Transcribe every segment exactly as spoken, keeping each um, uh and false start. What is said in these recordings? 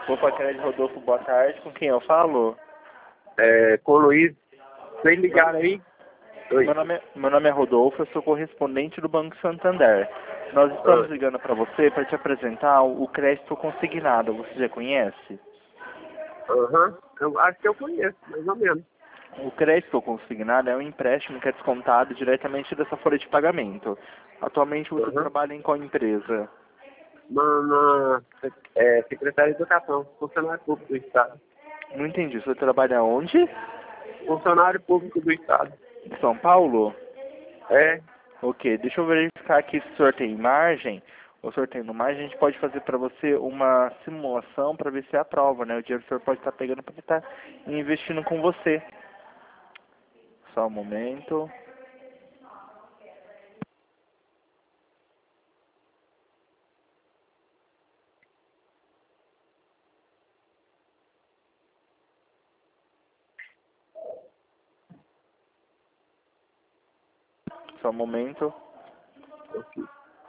Opa, Crédito Rodolfo, boa tarde. Com quem eu falo? É, com o Luiz. Vocês ligaram aí? Oi. Meu nome, é, meu nome é Rodolfo, eu sou correspondente do Banco Santander. Nós estamos Ah. ligando para você para te apresentar o, o crédito consignado. Você já conhece? Aham. Uhum. Eu acho que eu conheço, mais ou menos. O crédito consignado é um empréstimo que é descontado diretamente dessa folha de pagamento. Atualmente você Uhum. trabalha em qual empresa? Na, na é, Secretaria de Educação, funcionário público do Estado. Não entendi. Você trabalha onde? Funcionário público do Estado. Em São Paulo? É. Ok, deixa eu verificar aqui se o senhor tem margem. O senhor tendo margem, a gente pode fazer para você uma simulação para ver se é a prova, né? O dinheiro que o senhor pode estar pegando para estar investindo com você. Só um momento. Só um momento. Ok.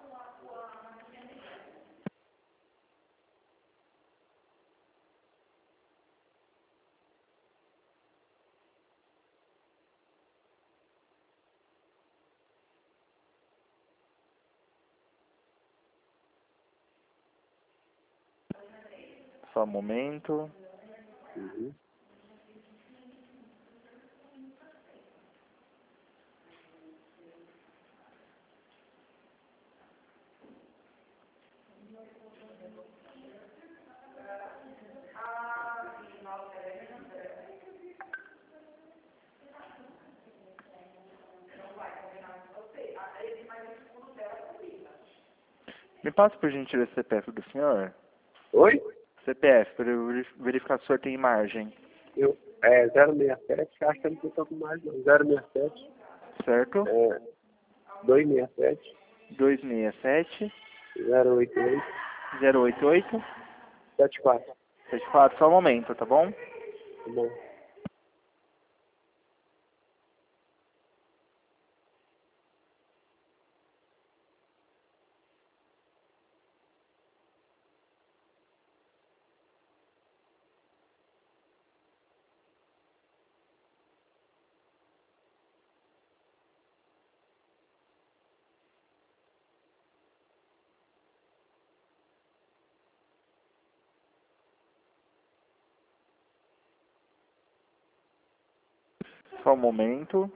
Só um momento. Uhum. Me passa por gentileza o C P F do senhor. Oi? C P F, para eu verif- verificar se o senhor tem margem. Eu, é zero seis sete, acho que eu não estou com mais não. zero seis sete, Certo? é, dois seis sete, dois seis sete, zero oito oito, zero oito oito, sete quatro. sete quatro. Só um momento, tá bom? Tá bom. Só um momento.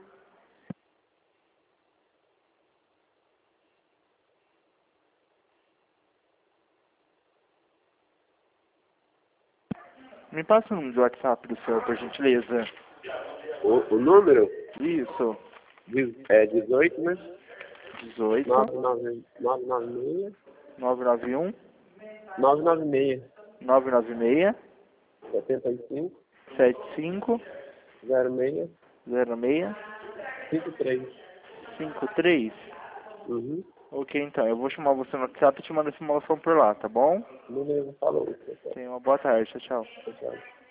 Me passa o número do WhatsApp do senhor, por gentileza. O, o número Isso. diz- é dezoito, né? dezoito, nove nove nove nove seis, nove nove um, nove nove seis, nove nove seis, setenta e cinco, sete cinco, zero seis, zero seis, cinco três. cinco três. Uhum. Ok, então. Eu vou chamar você no WhatsApp e te mando a simulação por lá, tá bom? Beleza, falou. Tenha uma boa tarde. Tchau, tchau. Tchau, tchau.